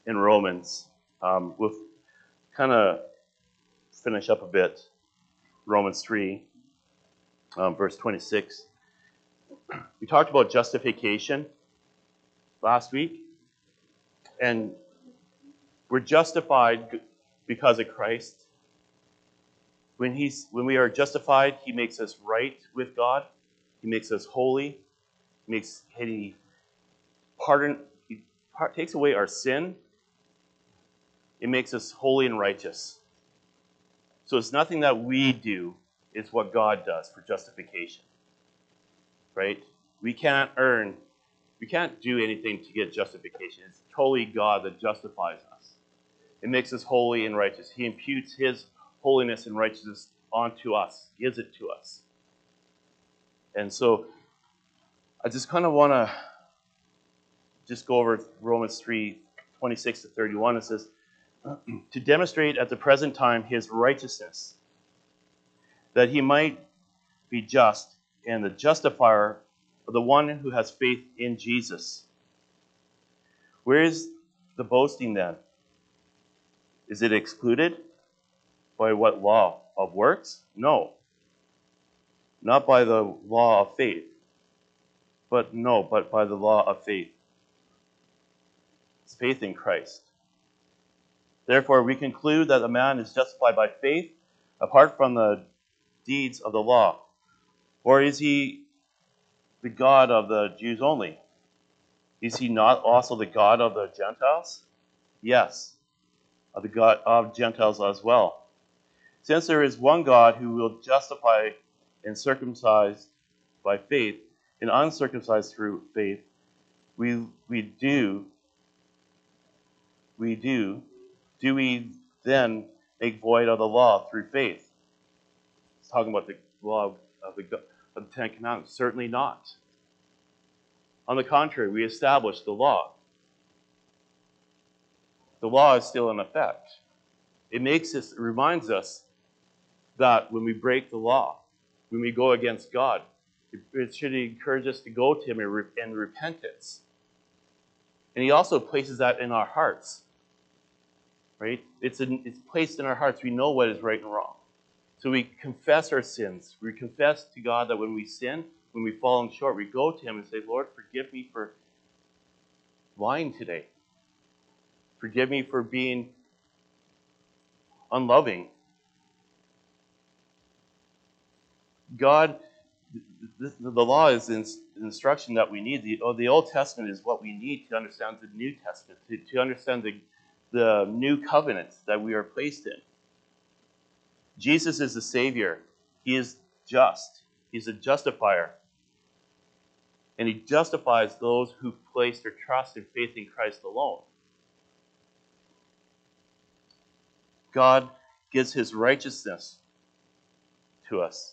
in Romans. We'll kind of finish up a bit. Romans 3, verse 26. We talked about justification last week, and we're justified because of Christ. When we are justified, He makes us right with God. He makes us holy. He takes away our sin. It makes us holy and righteous. So it's nothing that we do, it's what God does for justification. Right? We can't do anything to get justification. It's totally God that justifies us. It makes us holy and righteous. He imputes His holiness and righteousness onto us, gives it to us. And so I just kind of want to just go over Romans 3, 26 to 31. It says, to demonstrate at the present time His righteousness, that He might be just and the justifier of the one who has faith in Jesus. Where is the boasting then? Is it excluded? By what law? Of works? No. Not by the law of faith. But by the law of faith. It's faith in Christ. Therefore, we conclude that a man is justified by faith apart from the deeds of the law. Or is he the God of the Jews only? Is he not also the God of the Gentiles? Yes, of the God of Gentiles as well. Since there is one God who will justify and circumcised by faith and uncircumcised through faith, do we then make void of the law through faith? It's talking about the law of the Ten Commandments. Certainly not. On the contrary, we establish the law. The law is still in effect. It reminds us that when we break the law, when we go against God, it should encourage us to go to Him in repentance. And He also places that in our hearts. Right? It's placed in our hearts. We know what is right and wrong. So we confess our sins. We confess to God that when we sin, when we've fallen short, we go to Him and say, Lord, forgive me for lying today. Forgive me for being unloving. God, the law is the instruction that we need. The Old Testament is what we need to understand the New Testament, to understand the new covenant that we are placed in. Jesus is the Savior. He is just. He's a justifier. And He justifies those who place their trust and faith in Christ alone. God gives His righteousness to us.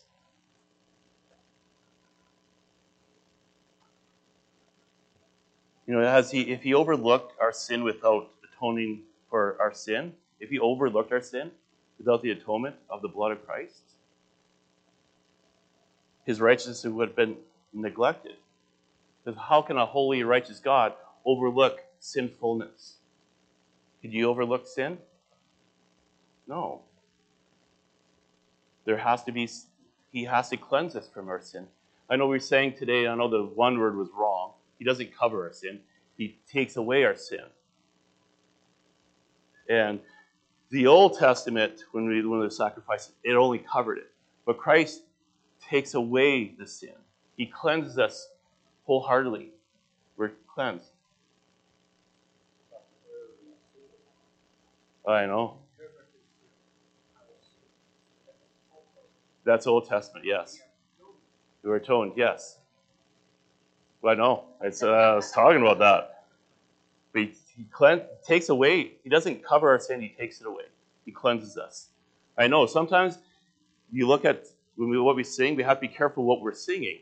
If He overlooked our sin without atoning for our sin, if He overlooked our sin without the atonement of the blood of Christ, His righteousness would have been neglected. Because how can a holy, righteous God overlook sinfulness? Could you overlook sin? No. He has to cleanse us from our sin. I know we're saying today, I know the one word was wrong. He doesn't cover our sin. He takes away our sin. And the Old Testament, when the sacrifice, it only covered it. But Christ takes away the sin. He cleanses us wholeheartedly. We're cleansed. I know. That's Old Testament, yes. We were atoned, yes. Well, I know. I was talking about that. But he takes away. He doesn't cover our sin. He takes it away. He cleanses us. I know. Sometimes you look at what we sing, we have to be careful what we're singing.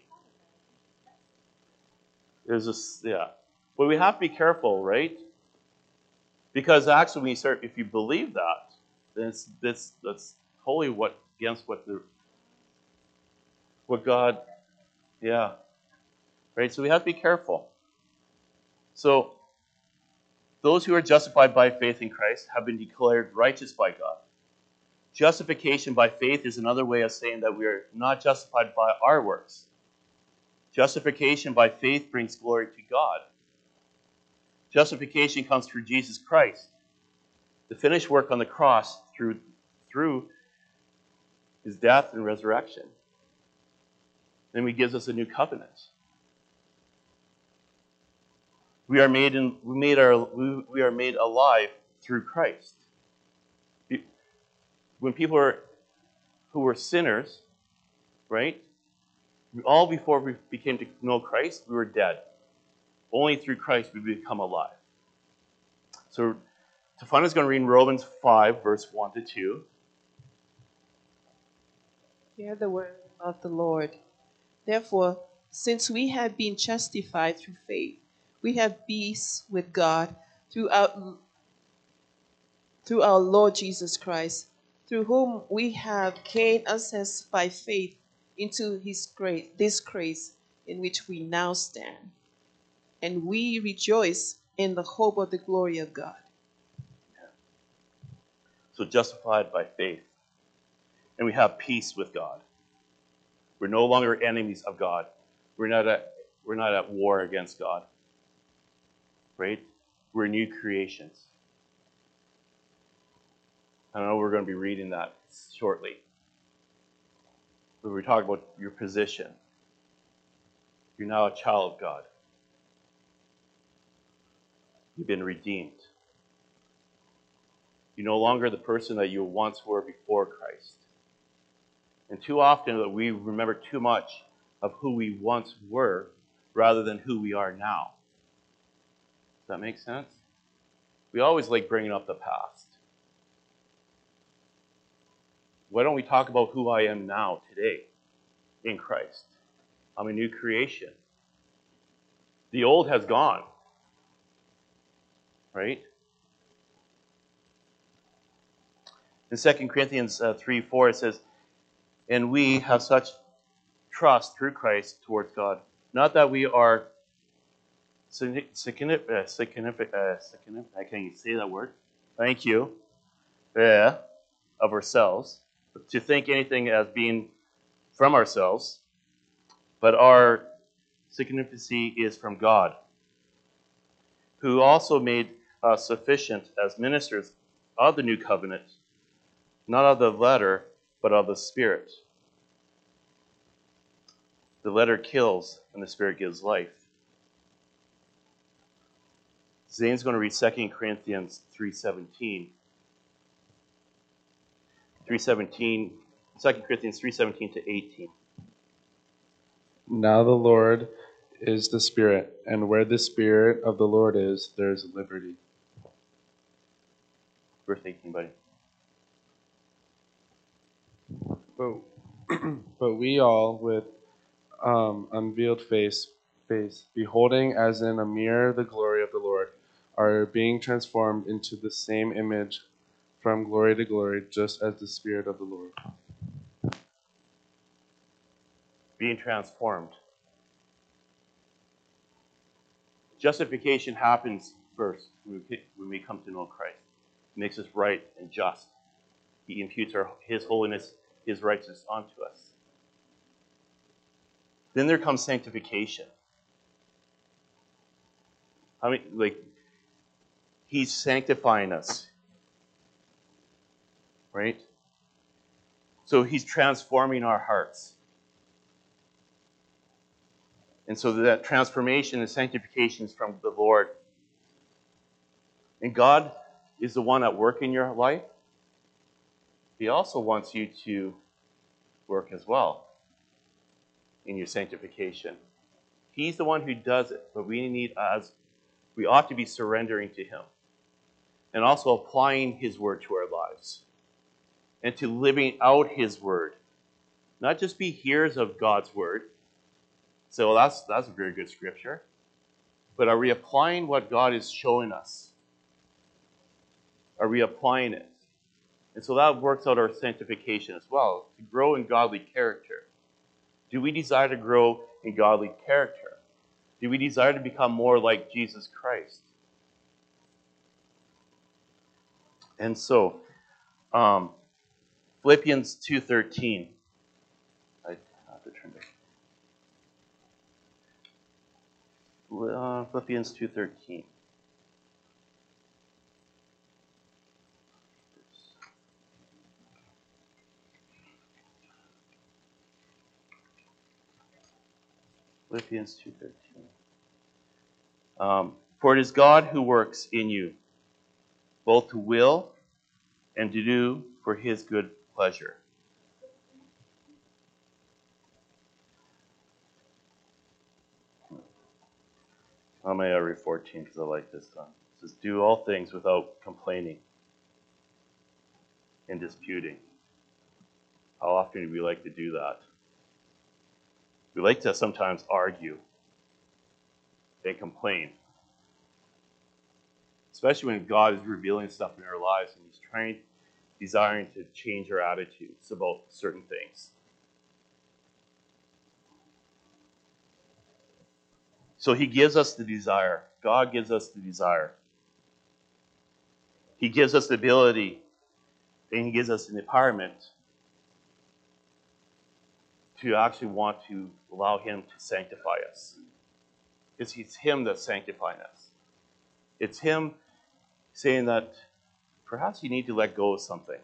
But we have to be careful, right? Because actually, if you believe that, then that's totally against what God, right? So we have to be careful. So Those who are justified by faith in Christ have been declared righteous by God. Justification by faith is another way of saying that we are not justified by our works. Justification by faith brings glory to God. Justification comes through Jesus Christ. The finished work on the cross through his death and resurrection. Then he gives us a new covenant. We are made alive through Christ. When people who were sinners, right? All before we became to know Christ, we were dead. Only through Christ we become alive. So Tafana is going to read Romans 5, verse 1 to 2. Hear the word of the Lord. Therefore, since we have been justified through faith, we have peace with God through our Lord Jesus Christ, through whom we have gained access by faith into this grace in which we now stand. And we rejoice in the hope of the glory of God. So justified by faith. And we have peace with God. We're no longer enemies of God. We're not at war against God. Right? We're new creations. I know we're going to be reading that shortly. But we're talking about your position. You're now a child of God. You've been redeemed. You're no longer the person that you once were before Christ. And too often that we remember too much of who we once were rather than who we are now. Does that make sense? We always like bringing up the past. Why don't we talk about who I am now, today, in Christ? I'm a new creation. The old has gone. Right? In 2 Corinthians 3:4 it says, and we have such trust through Christ towards God. Not that we are I can't even say that word. Thank you. Of ourselves. To think anything as being from ourselves. But our significancy is from God, who also made us sufficient as ministers of the new covenant, not of the letter, but of the Spirit. The letter kills, and the Spirit gives life. Zane's going to read 2 Corinthians 3:17. 2 Corinthians 3:17 to 18. Now the Lord is the Spirit, and where the Spirit of the Lord is, there is liberty. Verse 18, buddy. But we all, with unveiled face, beholding as in a mirror the glory of the Lord, are being transformed into the same image from glory to glory, just as the Spirit of the Lord. Being transformed. Justification happens first when we come to know Christ. He makes us right and just. He imputes his holiness, his righteousness onto us. Then there comes sanctification. He's sanctifying us. Right? So he's transforming our hearts. And so that transformation and sanctification is from the Lord. And God is the one at work in your life. He also wants you to work as well in your sanctification. He's the one who does it, but we ought to be surrendering to him. And also applying his word to our lives. And to living out his word. Not just be hearers of God's word. So that's a very good scripture. But are we applying what God is showing us? Are we applying it? And so that works out our sanctification as well, to grow in godly character. Do we desire to grow in godly character? Do we desire to become more like Jesus Christ? And so, Philippians 2:13. I have to turn back. Philippians 2:13. Philippians 2:13. For it is God who works in you, both to will and to do for his good pleasure. I'm going to read 14 because I like this one. It says, do all things without complaining and disputing. How often do we like to do that? We like to sometimes argue and complain, especially when God is revealing stuff in our lives and he's desiring to change our attitudes about certain things. So he gives us the desire. God gives us the desire. He gives us the ability, and he gives us an empowerment to actually want to allow him to sanctify us. It's him that's sanctifying us. It's him saying that perhaps you need to let go of something.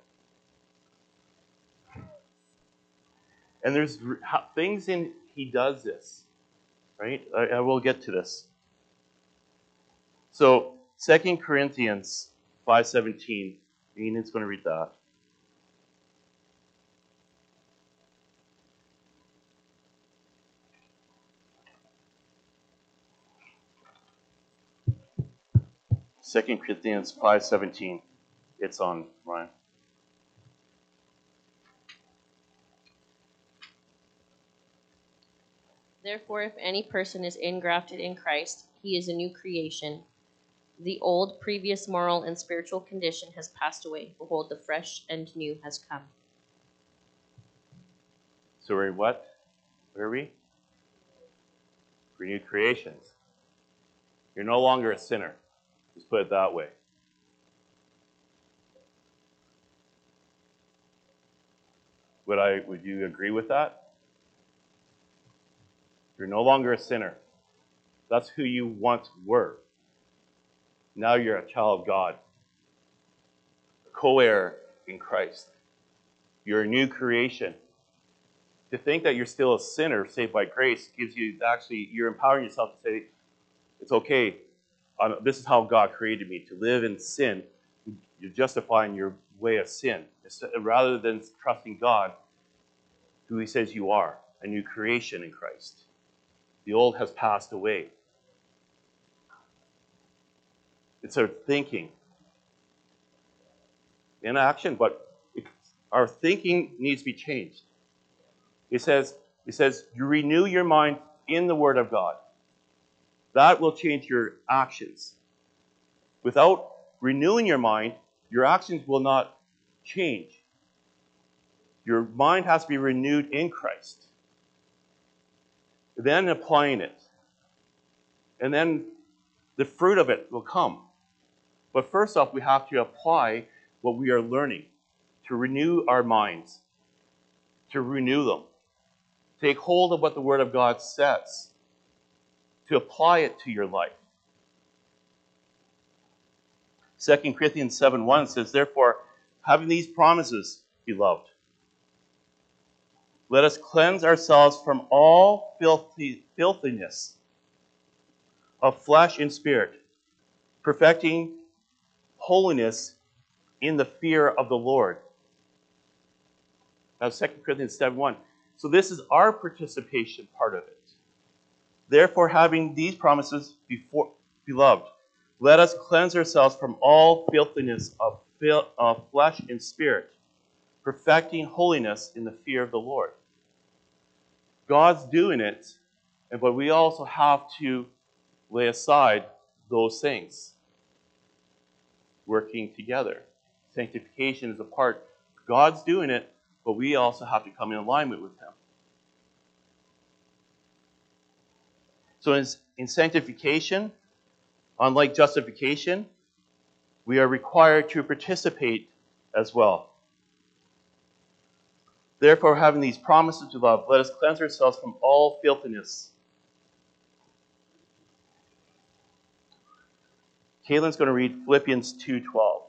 And there's things in he does this, right? I will get to this. So 2 Corinthians 5:17, Ian's going to read that. Second Corinthians 5:17. It's on, Ryan. Therefore, if any person is engrafted in Christ, he is a new creation. The old, previous moral and spiritual condition has passed away. Behold, the fresh and new has come. So we're what? Where are we? We're new creations. You're no longer a sinner. Just put it that way. Would you agree with that? You're no longer a sinner. That's who you once were. Now you're a child of God, a co-heir in Christ. You're a new creation. To think that you're still a sinner saved by grace gives you you're empowering yourself to say, it's okay. This is how God created me, to live in sin. You're justifying your way of sin. Rather than trusting God, who he says you are, a new creation in Christ. The old has passed away. It's our thinking in action, but our thinking needs to be changed. It says, you renew your mind in the Word of God. That will change your actions. Without renewing your mind, your actions will not change. Your mind has to be renewed in Christ. Then applying it. And then the fruit of it will come. But first off, we have to apply what we are learning, to renew our minds, to renew them. Take hold of what the Word of God says, to apply it to your life. 2 Corinthians 7:1 says, therefore, having these promises, beloved, let us cleanse ourselves from all filthiness of flesh and spirit, perfecting holiness in the fear of the Lord. That's 2 Corinthians 7:1. So this is our participation part of it. Therefore, having these promises, beloved, let us cleanse ourselves from all filthiness of flesh and spirit, perfecting holiness in the fear of the Lord. God's doing it, but we also have to lay aside those things, working together. Sanctification is a part. God's doing it, but we also have to come in alignment with him. So in sanctification, unlike justification, we are required to participate as well. Therefore, having these promises to love, let us cleanse ourselves from all filthiness. Caitlin's going to read Philippians 2:12.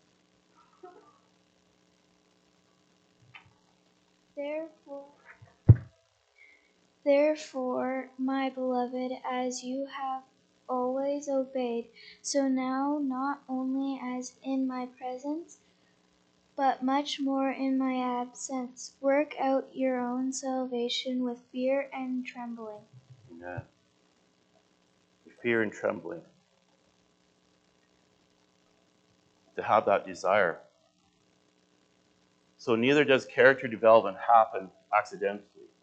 Therefore, my beloved, as you have always obeyed, so now, not only as in my presence, but much more in my absence, work out your own salvation with fear and trembling. Amen. With fear and trembling. To have that desire. So neither does character development happen accidentally.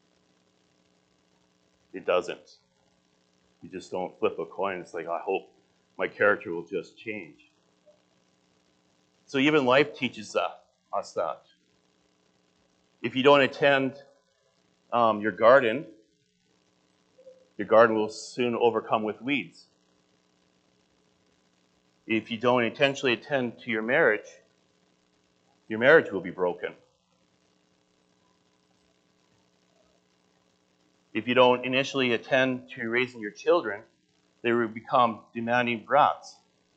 It doesn't. You just don't flip a coin. It's like, I hope my character will just change. So even life teaches us that. If you don't attend your garden will soon overcome with weeds. If you don't intentionally attend to your marriage will be broken. If you don't initially attend to raising your children, they will become demanding brats.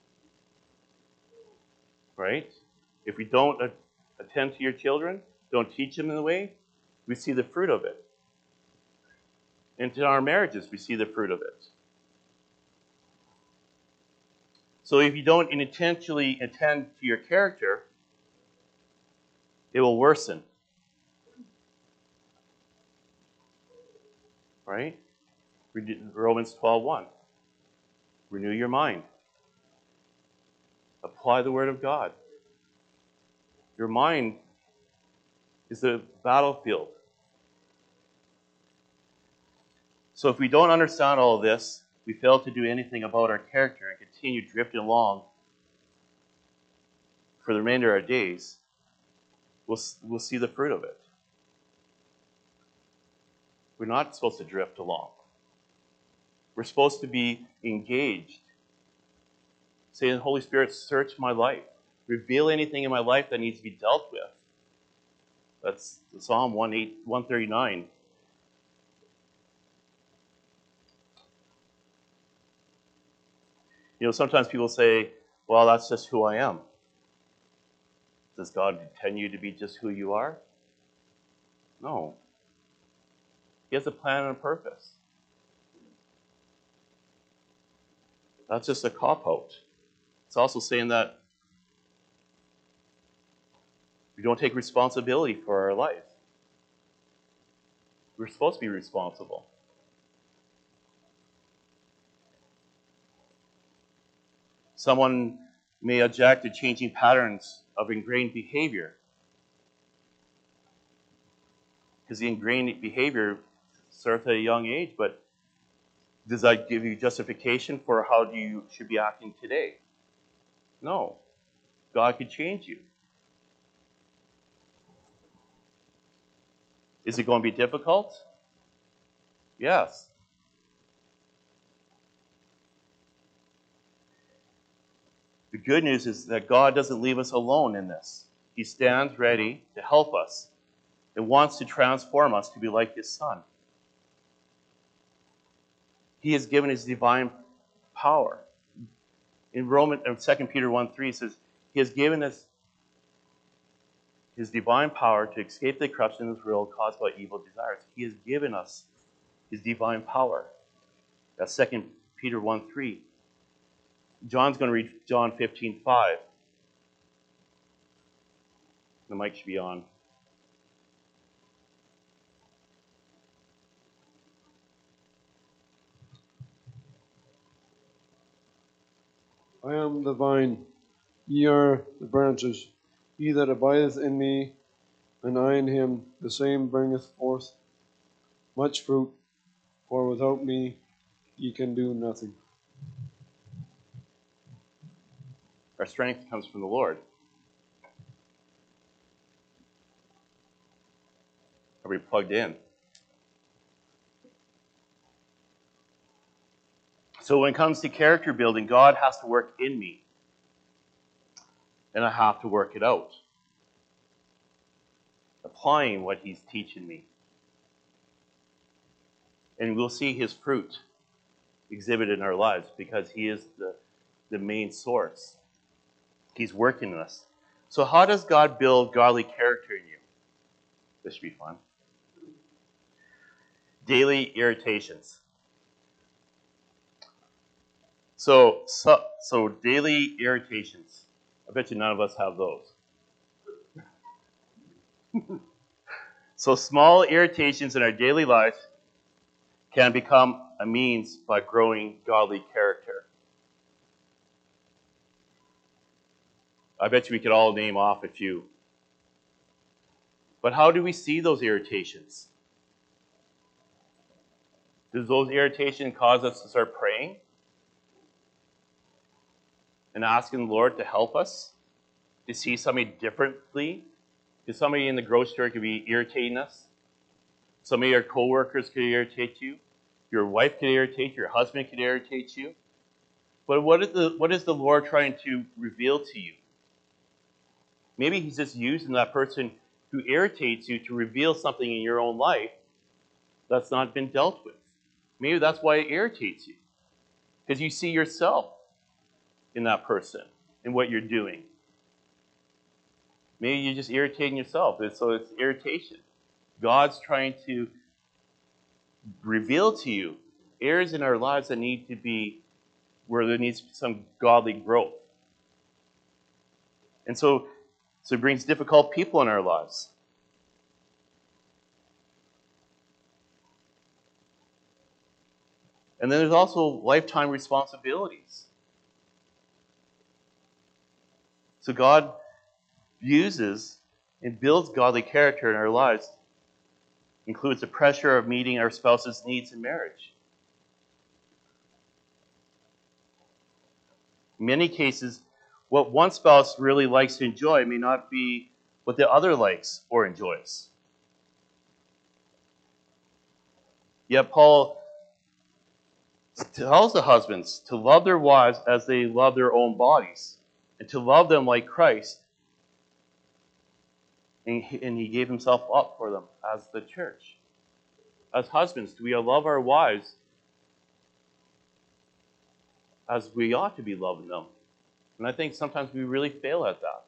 Right? If we don't attend to your children, don't teach them in the way, we see the fruit of it. And in our marriages, we see the fruit of it. So if you don't intentionally attend to your character, it will worsen. Right? Romans 12:1. Renew your mind. Apply the word of God. Your mind is the battlefield. So if we don't understand all of this, we fail to do anything about our character and continue drifting along for the remainder of our days, we'll see the fruit of it. We're not supposed to drift along. We're supposed to be engaged. Saying, Holy Spirit, search my life. Reveal anything in my life that needs to be dealt with. That's Psalm 139. You know, sometimes people say, well, that's just who I am. Does God intend you to be just who you are? No. He has a plan and a purpose. That's just a cop-out. It's also saying that we don't take responsibility for our life. We're supposed to be responsible. Someone may object to changing patterns of ingrained behavior. Because the ingrained behavior starts at a young age, but does that give you justification for how you should be acting today? No. God could change you. Is it going to be difficult? Yes. The good news is that God doesn't leave us alone in this. He stands ready to help us and wants to transform us to be like His Son. He has given His divine power. In 2 Peter 1:3 it says, He has given us His divine power to escape the corruption of this world caused by evil desires. He has given us His divine power. That's 2 Peter 1:3. John's going to read John 15:5. The mic should be on. I am the vine, ye are the branches. He that abideth in me, and I in him, the same bringeth forth much fruit, for without me ye can do nothing. Our strength comes from the Lord. Are we plugged in? So when it comes to character building, God has to work in me. and I have to work it out. Applying what he's teaching me. And we'll see his fruit exhibited in our lives because he is the main source. He's working in us. So how does God build godly character in you? This should be fun. Daily irritations. So daily irritations. I bet you none of us have those. So small irritations in our daily life can become a means by growing godly character. I bet you we could all name off a few. But how do we see those irritations? Does those irritations cause us to start praying and asking the Lord to help us to see somebody differently? Because somebody in the grocery store could be irritating us. Some of your coworkers could irritate you. Your wife could irritate you. Your husband could irritate you. But what is the Lord trying to reveal to you? Maybe he's just using that person who irritates you to reveal something in your own life that's not been dealt with. Maybe that's why it irritates you. Because you see yourself in that person, in what you're doing. Maybe you're just irritating yourself, so it's irritation. God's trying to reveal to you areas in our lives that need to be, where there needs to be some godly growth. And so it brings difficult people in our lives. And then there's also lifetime responsibilities. So God uses and builds godly character in our lives, includes the pressure of meeting our spouse's needs in marriage. In many cases, what one spouse really likes to enjoy may not be what the other likes or enjoys. Yet Paul tells the husbands to love their wives as they love their own bodies, and to love them like Christ. And he gave himself up for them as the church. As husbands, do we love our wives as we ought to be loving them? And I think sometimes we really fail at that.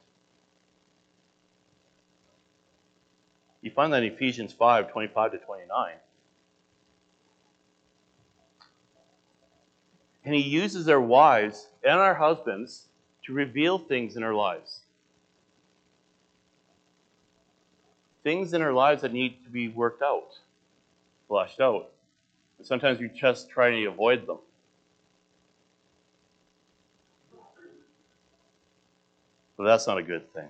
You find that in Ephesians 5:25-29. And he uses our wives and our husbands to reveal things in our lives. Things in our lives that need to be worked out, flushed out. And sometimes we just try to avoid them. But that's not a good thing.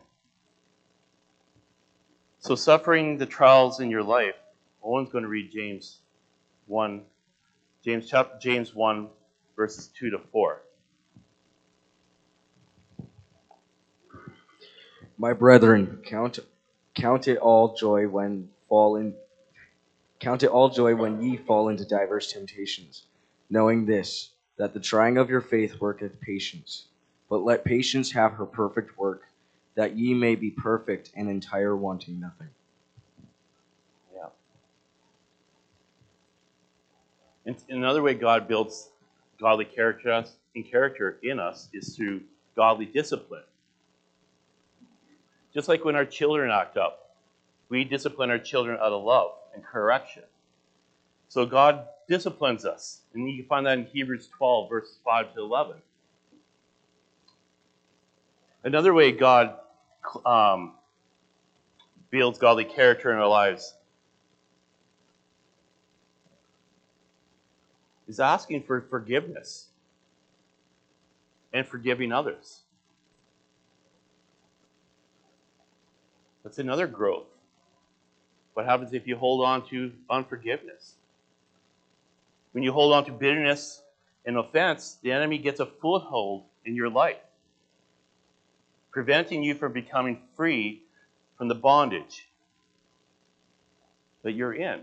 So suffering the trials in your life, Owen's going to read James 1, verses 2-4. My brethren, count it all joy when ye fall into diverse temptations, knowing this, that the trying of your faith worketh patience. But let patience have her perfect work, that ye may be perfect and entire, wanting nothing. Yeah. And another way God builds godly character in us is through godly discipline. Just like when our children act up, we discipline our children out of love and correction. So God disciplines us. And you can find that in Hebrews 12, verses 5-11. Another way God builds godly character in our lives is asking for forgiveness and forgiving others. That's another growth. What happens if you hold on to unforgiveness? When you hold on to bitterness and offense, the enemy gets a foothold in your life, preventing you from becoming free from the bondage that you're in.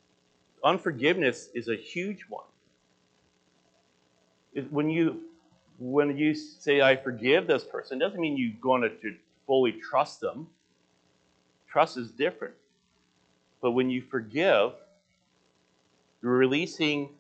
Unforgiveness is a huge one. When you when you say, I forgive this person, it doesn't mean you're going to fully trust them. Trust is different. But when you forgive, you're releasing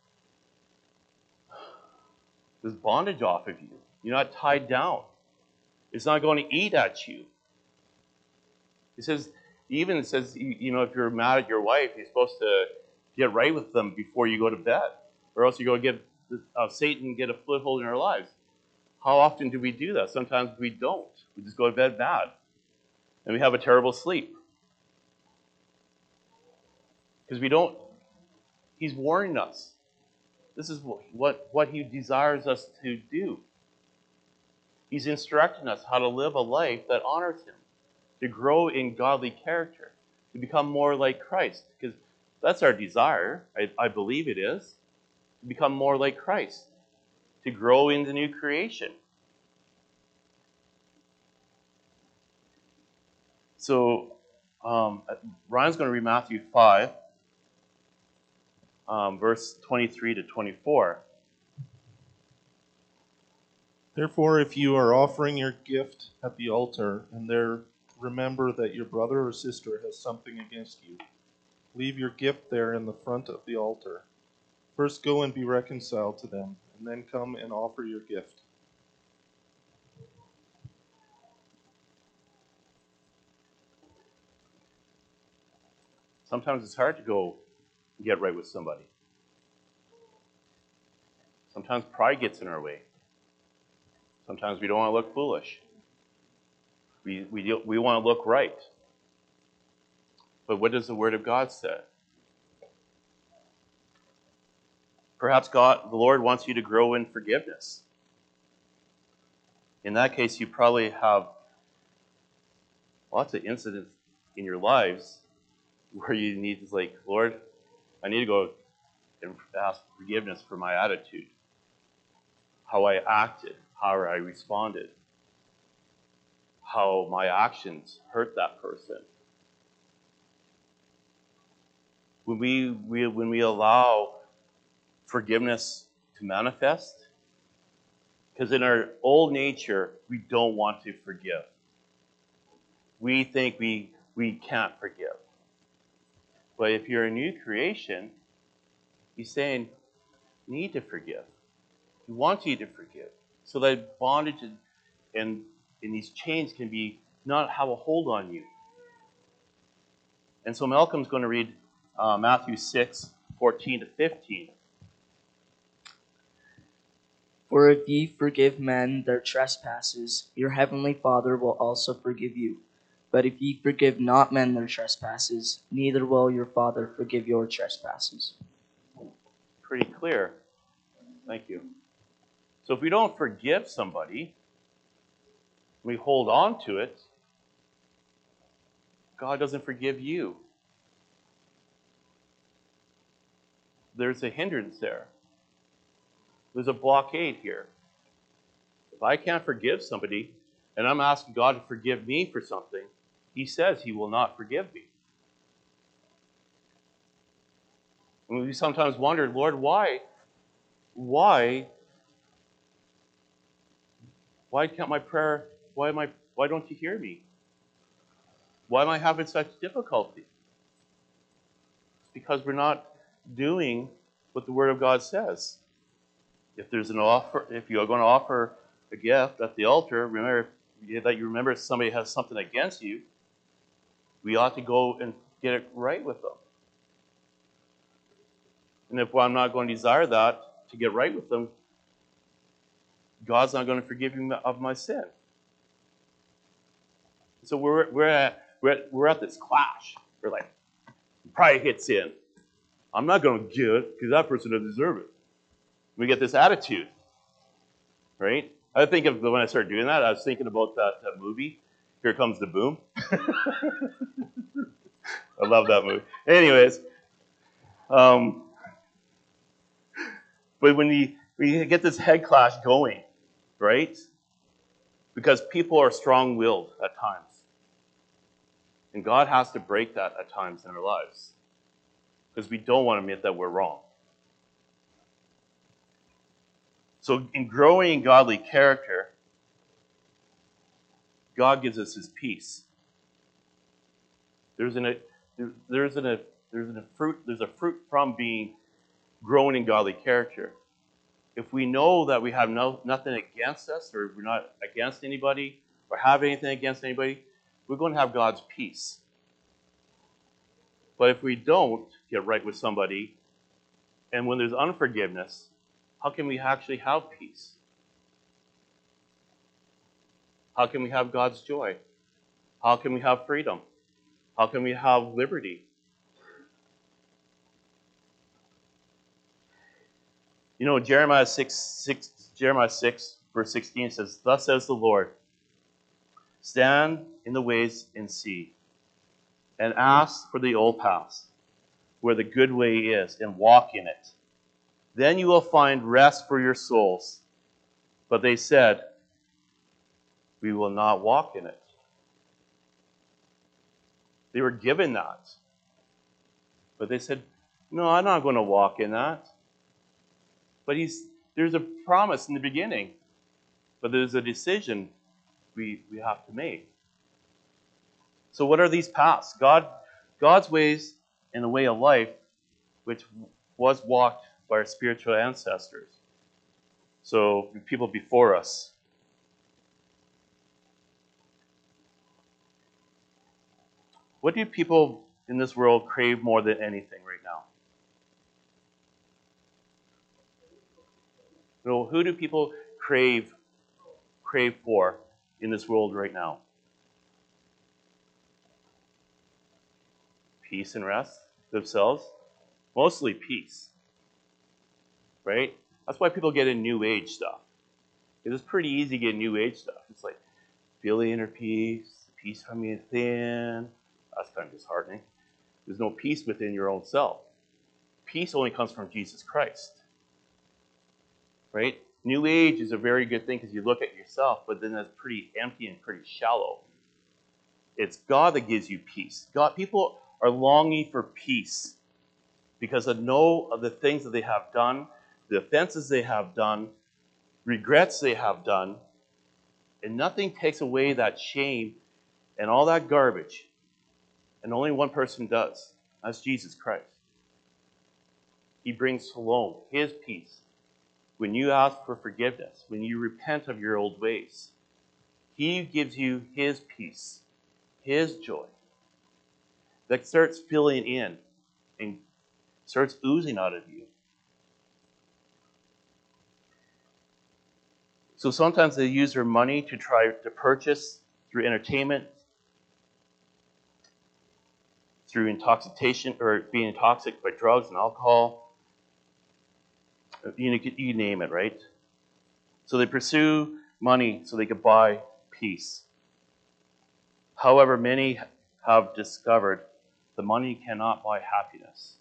this bondage off of you. You're not tied down. It's not going to eat at you. It says, if you're mad at your wife, you're supposed to get right with them before you go to bed. Or else you're going to get Satan get a foothold in our lives. How often do we do that? Sometimes we don't. We just go to bed mad. And we have a terrible sleep. Because we don't, he's warning us. This is what he desires us to do. He's instructing us how to live a life that honors him, to grow in godly character, to become more like Christ. Because that's our desire, I believe it is, to become more like Christ, to grow in the new creation. So Ryan's going to read Matthew 5, verse 23 to 24. Therefore, if you are offering your gift at the altar, and there remember that your brother or sister has something against you, leave your gift there in the front of the altar. First go and be reconciled to them, and then come and offer your gift. Sometimes it's hard to go get right with somebody. Sometimes pride gets in our way. Sometimes we don't want to look foolish. We want to look right. But what does the Word of God say? Perhaps the Lord wants you to grow in forgiveness. In that case, you probably have lots of incidents in your lives where you need to Lord, I need to go and ask forgiveness for my attitude, how I acted, how I responded, how my actions hurt that person. When we allow forgiveness to manifest, because in our old nature, we don't want to forgive. We think we can't forgive. But if you're a new creation, he's saying, you need to forgive. He wants you to forgive. So that bondage and these chains can be not have a hold on you. And so Malcolm's going to read Matthew 6, 14 to 15. For if ye forgive men their trespasses, your heavenly Father will also forgive you. But if ye forgive not men their trespasses, neither will your Father forgive your trespasses. Pretty clear. Thank you. So if we don't forgive somebody, we hold on to it, God doesn't forgive you. There's a hindrance there. There's a blockade here. If I can't forgive somebody, and I'm asking God to forgive me for something, he says he will not forgive me. And we sometimes wonder, Lord, why can't my prayer, why don't you hear me? Why am I having such difficulty? It's because we're not doing what the Word of God says. If there's an offer, if you are going to offer a gift at the altar, remember somebody has something against you, we ought to go and get it right with them. And if I'm not going to desire that, to get right with them, God's not going to forgive me of my sin. So we're at this clash. We're like, pride hits in. I'm not going to give it because that person doesn't deserve it. We get this attitude, right? I think of when I started doing that, I was thinking about that movie, Here Comes the Boom. I love that movie. Anyways, but when we get this head clash going, right? Because people are strong-willed at times. And God has to break that at times in our lives. Because we don't want to admit that we're wrong. So in growing in godly character, God gives us his peace. There's a fruit from being grown in godly character. If we know that we have nothing against us, or we're not against anybody, or have anything against anybody, we're going to have God's peace. But if we don't get right with somebody, and when there's unforgiveness, how can we actually have peace? How can we have God's joy? How can we have freedom? How can we have liberty? You know, Jeremiah 6, verse 16 says, "Thus says the Lord, stand in the ways and see, and ask for the old paths, where the good way is, and walk in it. Then you will find rest for your souls." But they said, "We will not walk in it." They were given that. But they said, "No, I'm not going to walk in that." But there's a promise in the beginning. But there's a decision we have to make. So what are these paths? God's ways and the way of life, which was walked by our spiritual ancestors. So people before us. What do people in this world crave more than anything right now? You know, who do people crave for in this world right now? Peace and rest themselves? Mostly peace. Right? That's why people get in New Age stuff. It's pretty easy to get New Age stuff. It's like, feel the inner peace, peace from within. That's kind of disheartening. There's no peace within your own self. Peace only comes from Jesus Christ. Right? New Age is a very good thing because you look at yourself, but then that's pretty empty and pretty shallow. It's God that gives you peace. People are longing for peace because of the things that they have done, the offenses they have done, regrets they have done, and nothing takes away that shame and all that garbage. And only one person does. That's Jesus Christ. He brings shalom, his peace. When you ask for forgiveness, when you repent of your old ways, he gives you his peace, his joy, that starts filling in and starts oozing out of you. So sometimes they use their money to try to purchase through entertainment, through intoxication, or being intoxicated by drugs and alcohol. You name it, right? So they pursue money so they could buy peace. However, many have discovered the money cannot buy happiness.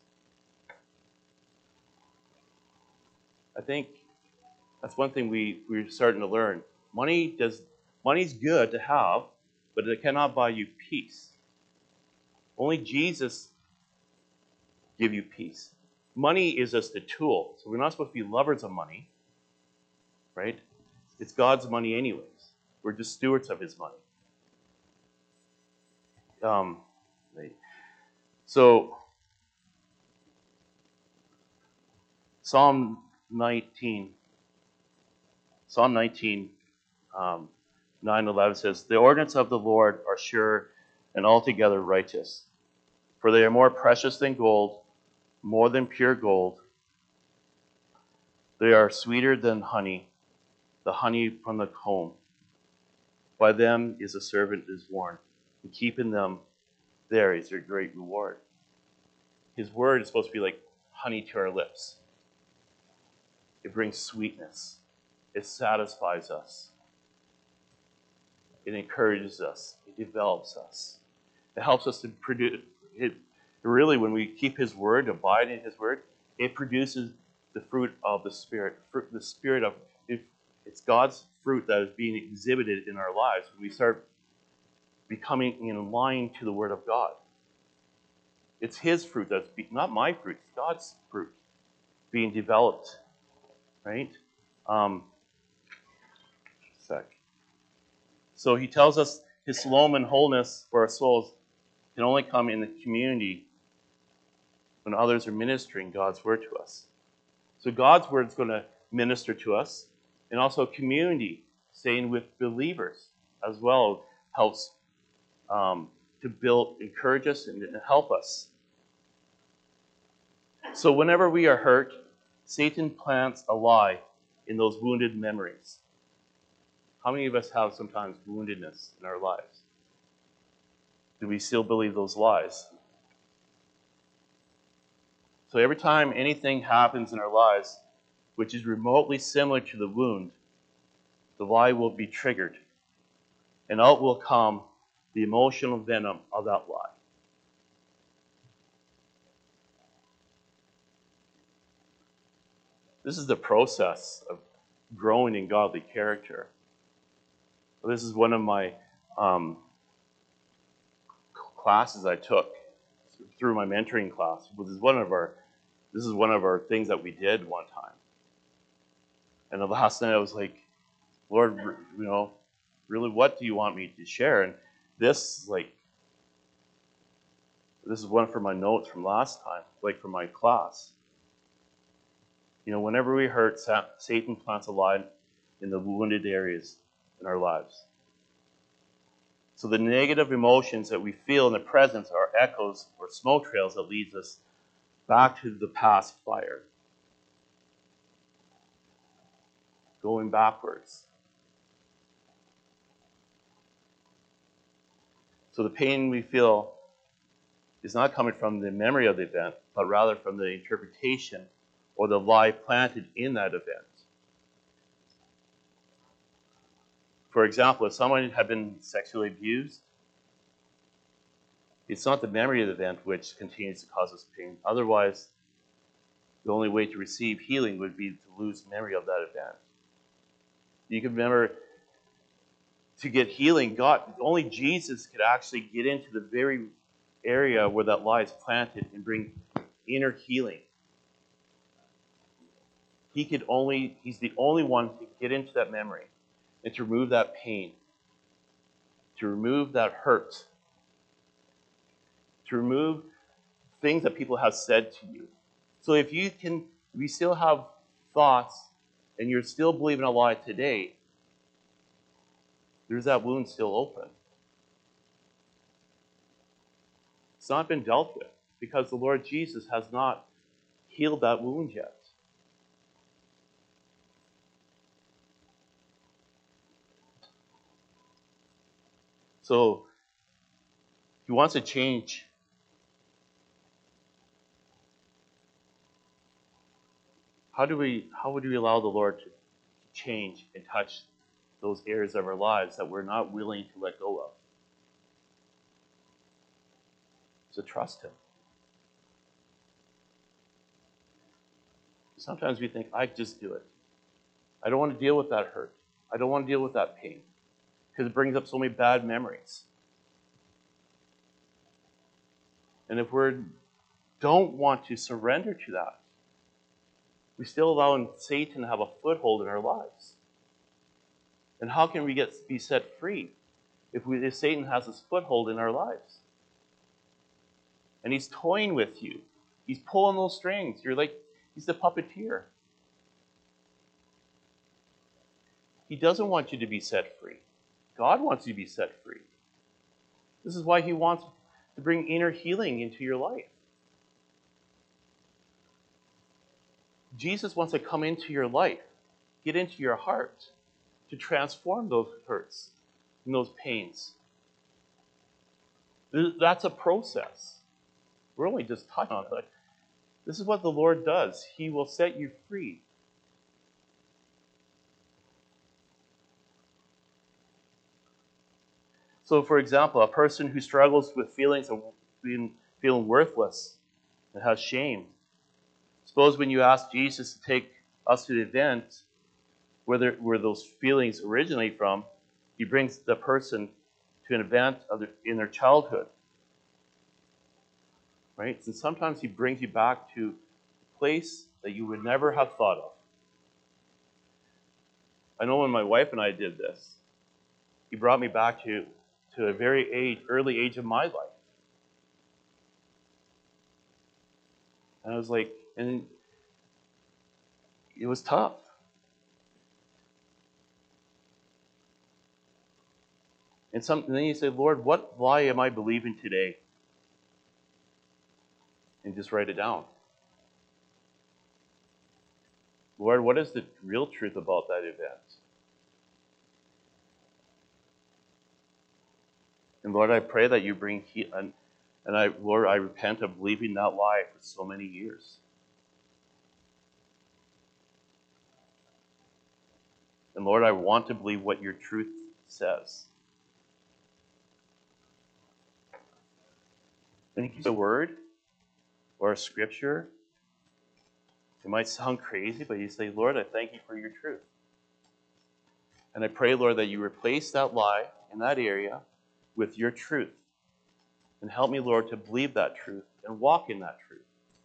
I think that's one thing we're starting to learn. Money's good to have, but it cannot buy you peace. Only Jesus gives you peace. Money is just a tool. So we're not supposed to be lovers of money, right? It's God's money anyways. We're just stewards of his money. So Psalm 19, 9:11 says, "The ordinances of the Lord are sure and altogether righteous, for they are more precious than gold, more than pure gold. They are sweeter than honey, the honey from the comb. By them is a servant is warned, and keeping them there is your great reward." His word is supposed to be like honey to our lips. It brings sweetness. It satisfies us. It encourages us. It develops us. It helps us to produce. Really, when we keep his word, abide in his word, it produces the fruit of the Spirit. The Spirit of, it's God's fruit that is being exhibited in our lives when we start becoming in line to the word of God. It's his fruit not my fruit, it's God's fruit being developed, right? Sec. So he tells us his shalom and wholeness for our souls can only come in the community when others are ministering God's word to us. So God's word is going to minister to us, and also community, staying with believers as well, helps to build, encourage us, and help us. So whenever we are hurt, Satan plants a lie in those wounded memories. How many of us have sometimes woundedness in our lives? Do we still believe those lies? So every time anything happens in our lives which is remotely similar to the wound, the lie will be triggered, and out will come the emotional venom of that lie. This is the process of growing in godly character. This is one of my classes I took through my mentoring class. This is one of our things that we did one time. And the last night I was like, Lord, really, what do you want me to share? And this is one for my notes from last time, like from my class. Whenever we hurt, Satan plants a lie in the wounded areas in our lives. So the negative emotions that we feel in the present are echoes or smoke trails that leads us back to the past fire. Going backwards. So the pain we feel is not coming from the memory of the event, but rather from the interpretation or the lie planted in that event. For example, if someone had been sexually abused, it's not the memory of the event which continues to cause us pain. Otherwise, the only way to receive healing would be to lose memory of that event. You can remember, to get healing, only Jesus could actually get into the very area where that lie is planted and bring inner healing. He's the only one to get into that memory and to remove that pain, to remove that hurt, to remove things that people have said to you. So if you still have thoughts and you're still believing a lie today, there's that wound still open. It's not been dealt with because the Lord Jesus has not healed that wound yet. So he wants to change. How would we allow the Lord to change and touch those areas of our lives that we're not willing to let go of? So trust him. Sometimes we think, I just do it. I don't want to deal with that hurt. I don't want to deal with that pain because it brings up so many bad memories. And if we don't want to surrender to that, we're still allowing Satan to have a foothold in our lives. And how can we be set free if Satan has his foothold in our lives? And he's toying with you. He's pulling those strings. He's the puppeteer. He doesn't want you to be set free. God wants you to be set free. This is why he wants to bring inner healing into your life. Jesus wants to come into your life, get into your heart, to transform those hurts and those pains. That's a process. We're only just touching on it. This is what the Lord does. He will set you free. So, for example, a person who struggles with feelings of feeling worthless and has shame. Suppose when you ask Jesus to take us to the event where those feelings originate from, he brings the person to an event in their childhood. Right? And sometimes he brings you back to a place that you would never have thought of. I know when my wife and I did this, he brought me back to a very early age of my life. And I was like, and it was tough. And then you say, Lord, what lie am I believing today? And just write it down. Lord, what is the real truth about that event? And Lord, I pray that you bring Lord, I repent of believing that lie for so many years. And Lord, I want to believe what your truth says. When you use a word or a scripture, it might sound crazy, but you say, Lord, I thank you for your truth. And I pray, Lord, that you replace that lie in that area with your truth. And help me, Lord, to believe that truth and walk in that truth.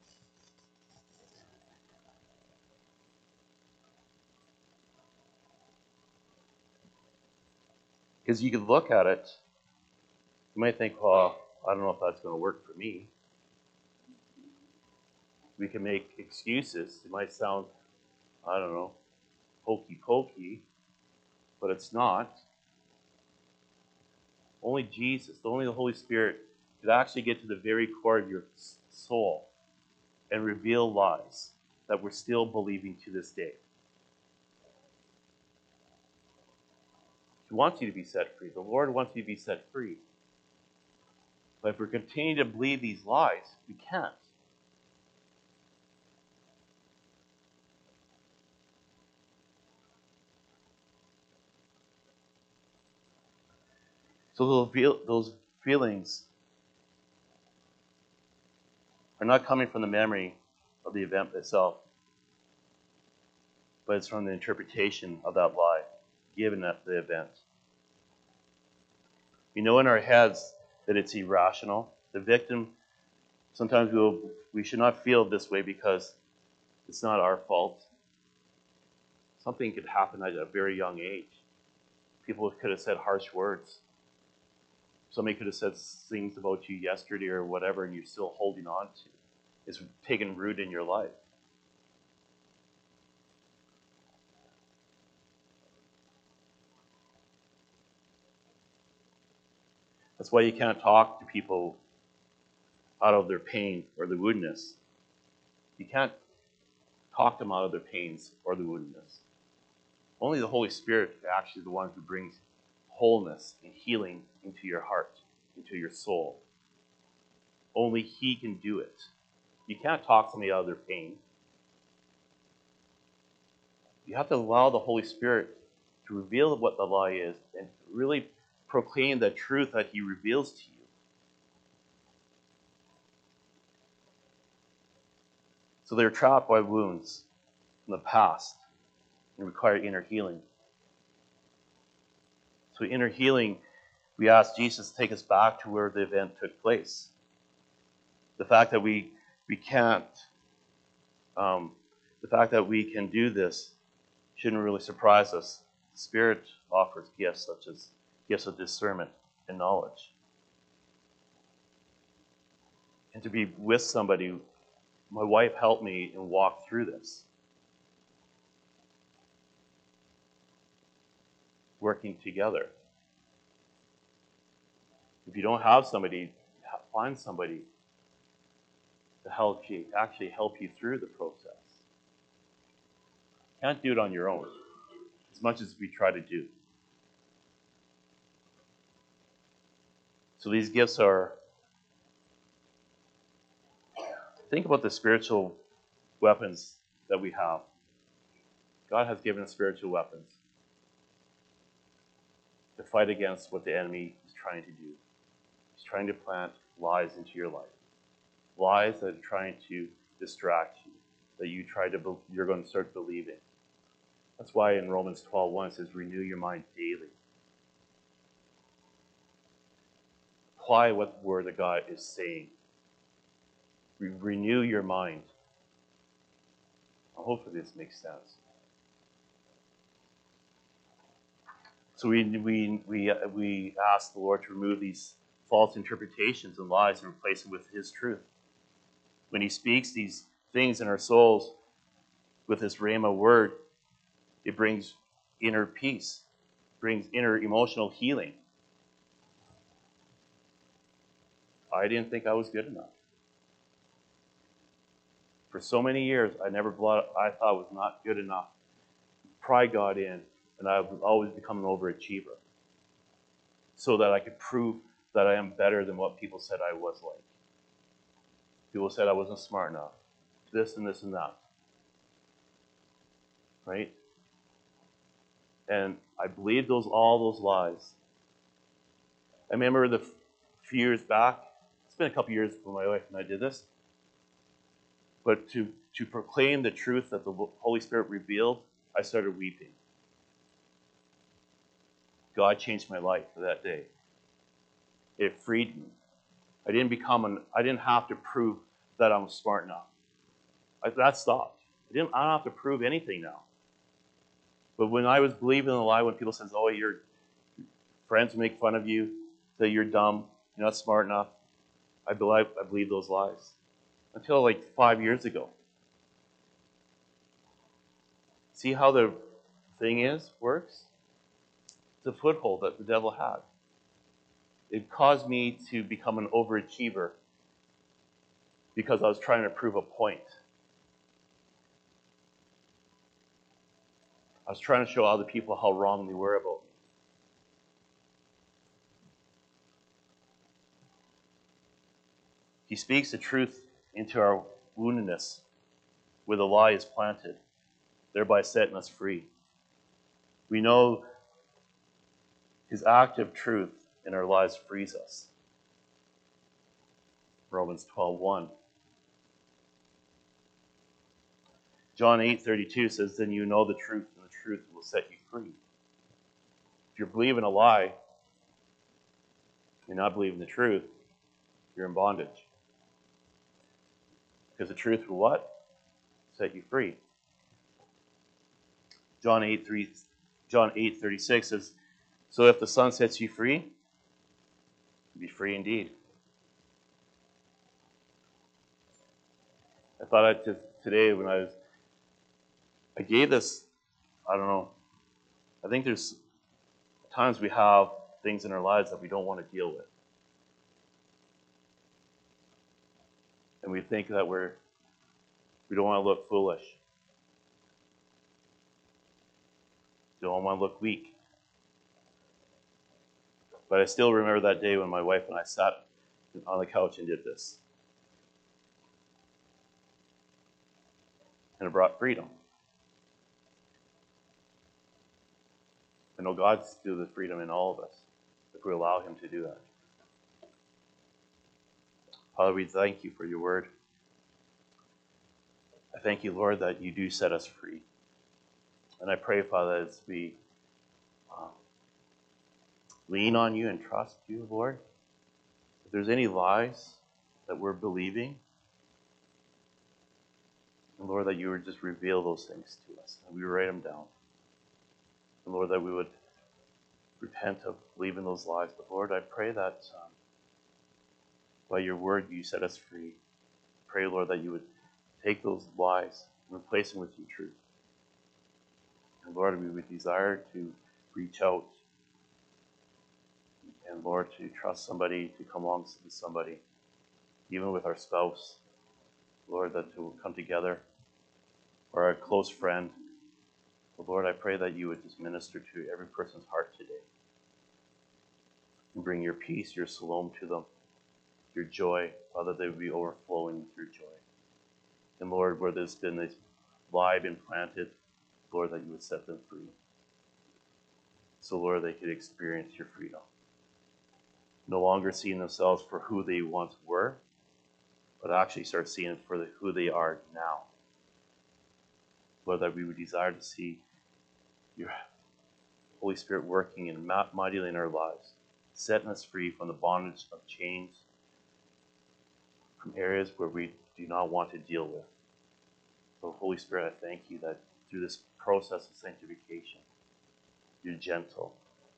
Because you could look at it, you might think, well, I don't know if that's going to work for me. We can make excuses. It might sound, I don't know, hokey pokey, but it's not. Only Jesus, only the Holy Spirit could actually get to the very core of your soul and reveal lies that we're still believing to this day. He wants you to be set free. The Lord wants you to be set free. But if we continue to believe these lies, we can't. So those feelings are not coming from the memory of the event itself, but it's from the interpretation of that lie given at the event. We know in our heads that it's irrational. The victim, sometimes we should not feel this way because it's not our fault. Something could happen at a very young age. People could have said harsh words. Somebody could have said things about you yesterday or whatever, and you're still holding on to. It's taken root in your life. That's why you can't talk to people out of their pain or the woundedness. You can't talk them out of their pains or the woundedness. Only the Holy Spirit is actually the one who brings wholeness and healing into your heart, into your soul. Only He can do it. You can't talk somebody out of their pain. You have to allow the Holy Spirit to reveal what the lie is and really proclaim the truth that He reveals to you. So they're trapped by wounds from the past and require inner healing. So inner healing, we ask Jesus to take us back to where the event took place. The fact that we can't, the fact that we can do this shouldn't really surprise us. The Spirit offers gifts such as gifts of discernment and knowledge. And to be with somebody, my wife helped me and walk through this. Working together. If you don't have somebody, find somebody to actually help you through the process. You can't do it on your own, as much as we try to do. So these gifts are, think about the spiritual weapons that we have. God has given us spiritual weapons to fight against what the enemy is trying to do. He's trying to plant lies into your life. Lies that are trying to distract you, that you're going to start believing. That's why in Romans 12:1 it says, renew your mind daily. Apply what the Word of God is saying. Renew your mind. Hopefully this makes sense. So we ask the Lord to remove these false interpretations and lies and replace them with His truth. When He speaks these things in our souls with this Rhema word, it brings inner peace, brings inner emotional healing. I didn't think I was good enough. For so many years, I thought I was not good enough. Pride got in, and I would always become an overachiever, so that I could prove that I am better than what people said I was like. People said I wasn't smart enough. This and this and that. Right? And I believed all those lies. I remember the few years back, it's been a couple years when my wife and I did this, but to proclaim the truth that the Holy Spirit revealed, I started weeping. God changed my life for that day. It freed me. I didn't have to prove that I was smart enough. That stopped. I don't have to prove anything now. But when I was believing in the lie, when people said, "Oh, your friends make fun of you, that you're dumb, you're not smart enough," I believed those lies until like 5 years ago. See how the thing works? It's a foothold that the devil had. It caused me to become an overachiever because I was trying to prove a point. I was trying to show other people how wrong they were about me. He speaks the truth into our woundedness where the lie is planted, thereby setting us free. We know His active truth in our lives frees us. Romans 12:1. John 8:32 says, "Then you know the truth, and the truth will set you free." If you're believing a lie, you're not believing the truth, you're in bondage. Because the truth will what? Set you free. John 8:36 says, "So if the Son sets you free, be free indeed." I thought today when I gave this, I don't know, I think there's times we have things in our lives that we don't want to deal with. And we think that we don't want to look foolish. We don't want to look weak. But I still remember that day when my wife and I sat on the couch and did this. And it brought freedom. I know God's still the freedom in all of us if we allow Him to do that. Father, we thank You for Your word. I thank You, Lord, that You do set us free. And I pray, Father, as we lean on You and trust You, Lord, if there's any lies that we're believing, and Lord, that You would just reveal those things to us, and we write them down. And Lord, that we would repent of believing those lies. But Lord, I pray that by Your word You set us free. Pray, Lord, that You would take those lies and replace them with Your truth. And Lord, we would desire to reach out and Lord, to trust somebody, to come alongside somebody, even with our spouse. Lord, that to come together, or a close friend. But Lord, I pray that You would just minister to every person's heart today. And bring Your peace, Your shalom to them, Your joy. Father, they would be overflowing with Your joy. And Lord, where there's been this lie been planted, Lord, that You would set them free. So Lord, they could experience Your freedom. No longer seeing themselves for who they once were, but actually start seeing for who they are now. Lord, that we would desire to see Your Holy Spirit working and mightily in our lives, setting us free from the bondage of chains, from areas where we do not want to deal with. So Holy Spirit, I thank You that through this process of sanctification, You're gentle,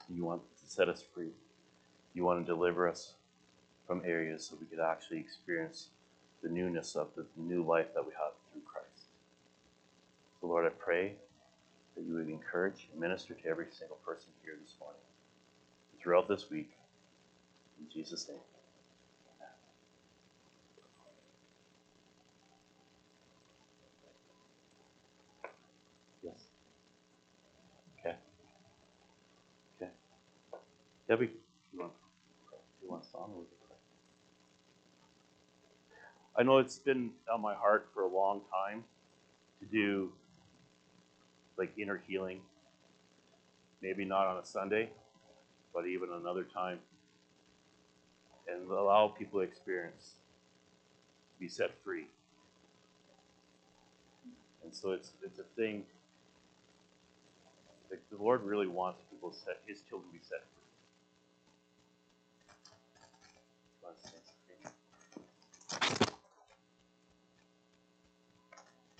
You want to set us free. You want to deliver us from areas so we could actually experience the newness of the new life that we have through Christ. So Lord, I pray that you would encourage and minister to every single person here this morning, throughout this week. In Jesus' name. Yes. Okay. Okay. Debbie, you want a song or we can pray? I know it's been on my heart for a long time to do like inner healing. Maybe not on a Sunday, but even another time, and allow people to experience, be set free. And so it's a thing. Like the Lord really wants people His children to be set free.